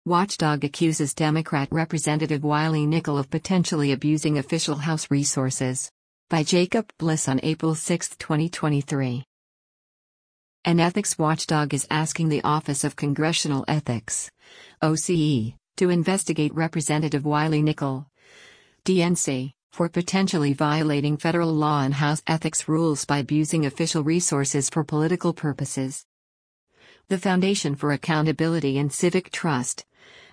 Watchdog accuses Democrat Representative Wiley Nickel of potentially abusing official House resources. By Jacob Bliss on April 6, 2023. An ethics watchdog is asking the Office of Congressional Ethics, OCE, to investigate Representative Wiley Nickel, DNC, for potentially violating federal law and House ethics rules by abusing official resources for political purposes. The Foundation for Accountability and Civic Trust,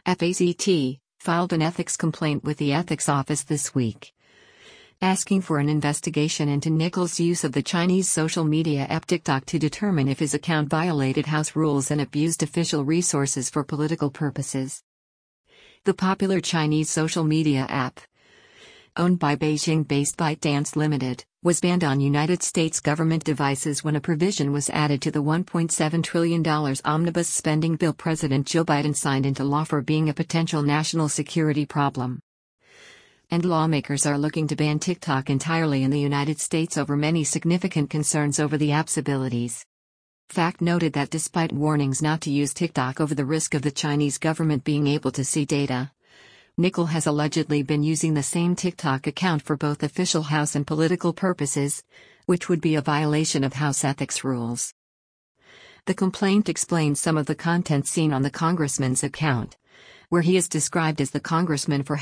FACT, filed an ethics complaint with the Ethics Office this week, asking for an investigation into Nickel's use of the Chinese social media app TikTok to determine if his account violated House rules and abused official resources for political purposes. The popular Chinese social media app, owned by Beijing-based ByteDance Limited, was banned on United States government devices when a provision was added to the $1.7 trillion omnibus spending bill President Joe Biden signed into law for being a potential national security problem. And lawmakers are looking to ban TikTok entirely in the United States over many significant concerns over the app's abilities. FACT noted that despite warnings not to use TikTok over the risk of the Chinese government being able to see data, Nickel has allegedly been using the same TikTok account for both official House and political purposes, which would be a violation of House ethics rules. The complaint explains some of the content seen on the congressman's account, where he is described as the congressman for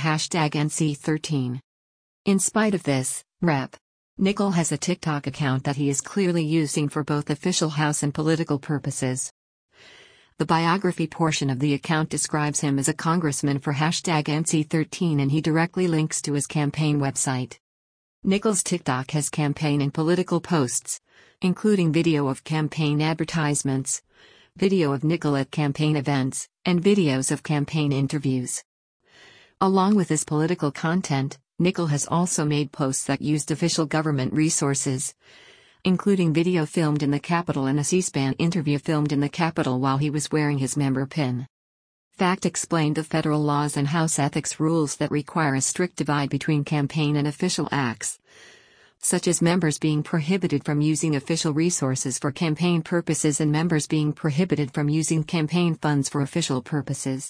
#NC13. In spite of this, Rep. Nickel has a TikTok account that he is clearly using for both official House and political purposes. The biography portion of the account describes him as a congressman for #NC13 and he directly links to his campaign website. Nickel's TikTok has campaign and political posts, including video of campaign advertisements, video of Nickel at campaign events, and videos of campaign interviews. Along with his political content, Nickel has also made posts that used official government resources, including video filmed in the Capitol and a C-SPAN interview filmed in the Capitol while he was wearing his member pin. FACT explained the federal laws and House ethics rules that require a strict divide between campaign and official acts, such as members being prohibited from using official resources for campaign purposes and members being prohibited from using campaign funds for official purposes.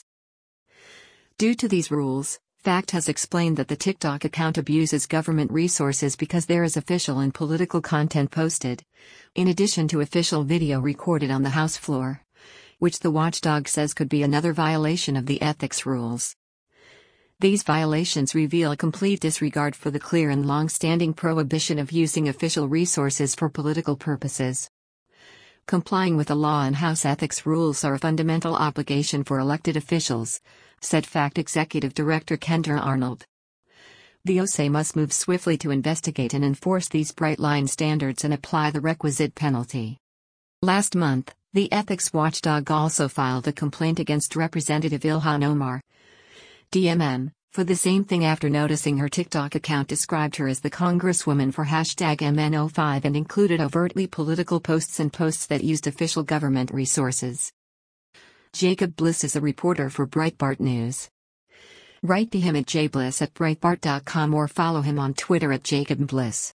Due to these rules, FACT has explained that the TikTok account abuses government resources because there is official and political content posted, in addition to official video recorded on the House floor, which the watchdog says could be another violation of the ethics rules. These violations reveal a complete disregard for the clear and long-standing prohibition of using official resources for political purposes. Complying with the law and House ethics rules are a fundamental obligation for elected officials, said FACT Executive Director Kendra Arnold. The OCE must move swiftly to investigate and enforce these bright-line standards and apply the requisite penalty. Last month, the ethics watchdog also filed a complaint against Representative Ilhan Omar, DMM, for the same thing after noticing her TikTok account described her as the congresswoman for #MN05 and included overtly political posts and posts that used official government resources. Jacob Bliss is a reporter for Breitbart News. Write to him at jbliss@breitbart.com or follow him on Twitter @JacobBliss.